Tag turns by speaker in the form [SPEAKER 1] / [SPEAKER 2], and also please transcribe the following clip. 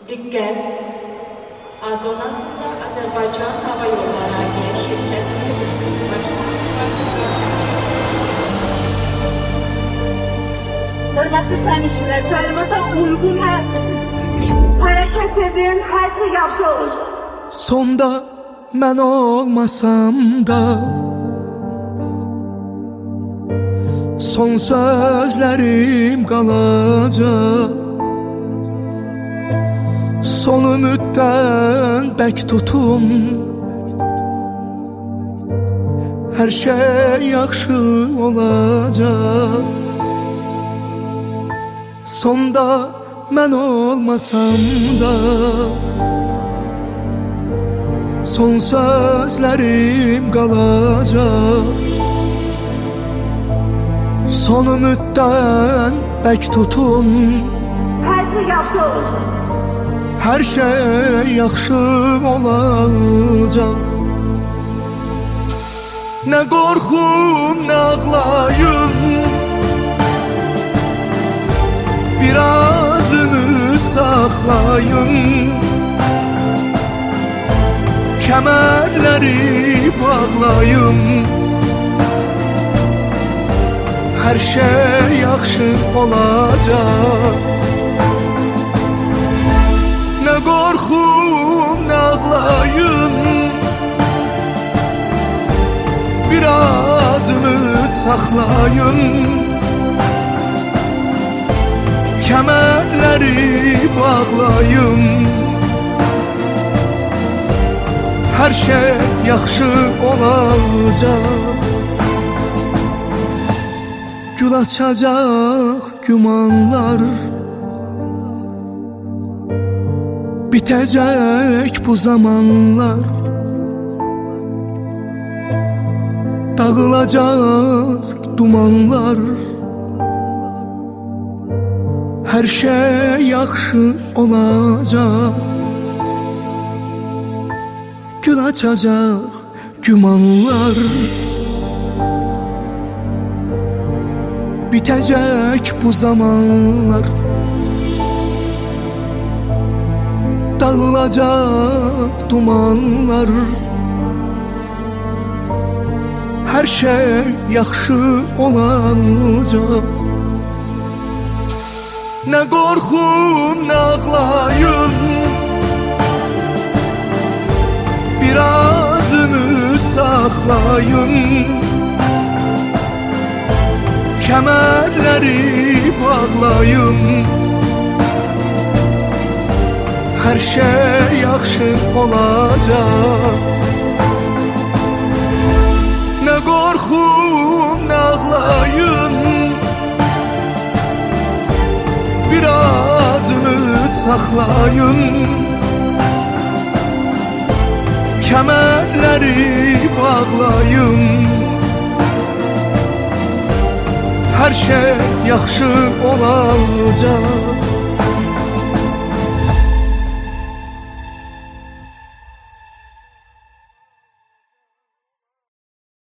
[SPEAKER 1] Dikkat! Azonasında Azerbaycan Hava Yolları AG şirketinin
[SPEAKER 2] Hörmətli sərnişinlər, təlimata uyğun hərəkət edin, hər şey yaxşı olur.
[SPEAKER 3] Sonda mən olmasam da son sözlərim qalacaq. Son ümiddən bək tutun, hər şey yaxşı olacaq. Sonda mən olmasam da son sözlərim qalacaq. Son ümiddən bək tutun,
[SPEAKER 2] hər şey yaxşı olur.
[SPEAKER 3] Hər şey yaxşı olacaq. Nə qorxun, nə ağlayın, biraz ümid saxlayın. Kəmərləri bağlayın, hər şey yaxşı olacaq. Nə qorxun, nə ağlayın, biraz ümid saxlayın. Kəmərləri bağlayın, hər şey yaxşı olacaq. Gül açacaq gümanlar, bitəcək bu zamanlar. Dağılacaq dumanlar, hər şey yaxşı olacaq. Gül açacaq gümanlar, bitəcək bu zamanlar. Dağılacaq dumanlar, hər şey yaxşı olacaq. Nə qorxun, nə ağlayın, biraz ümid saxlayın. Kəmərləri bağlayın, hər şey yaxşı olacaq. Nə qorxun, nə ağlayın, biraz ümid saxlayın. Kəmərləri bağlayın, hər şey yaxşı olacaq.